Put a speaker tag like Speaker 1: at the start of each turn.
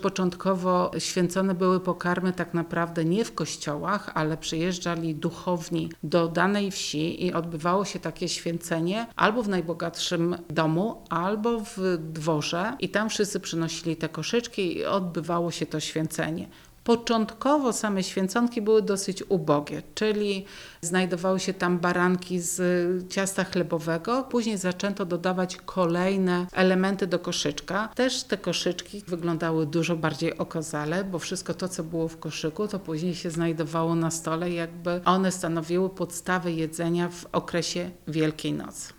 Speaker 1: Początkowo święcone były pokarmy tak naprawdę nie w kościołach, ale przyjeżdżali duchowni do danej wsi i odbywało się takie święcenie albo w najbogatszym domu, albo w dworze i tam wszyscy przynosili te koszyczki i odbywało się to święcenie. Początkowo same święconki były dosyć ubogie, czyli znajdowały się tam baranki z ciasta chlebowego. Później zaczęto dodawać kolejne elementy do koszyczka. Też te koszyczki wyglądały dużo bardziej okazale, bo wszystko to, co było w koszyku, to później się znajdowało na stole, jakby one stanowiły podstawę jedzenia w okresie Wielkiej Nocy.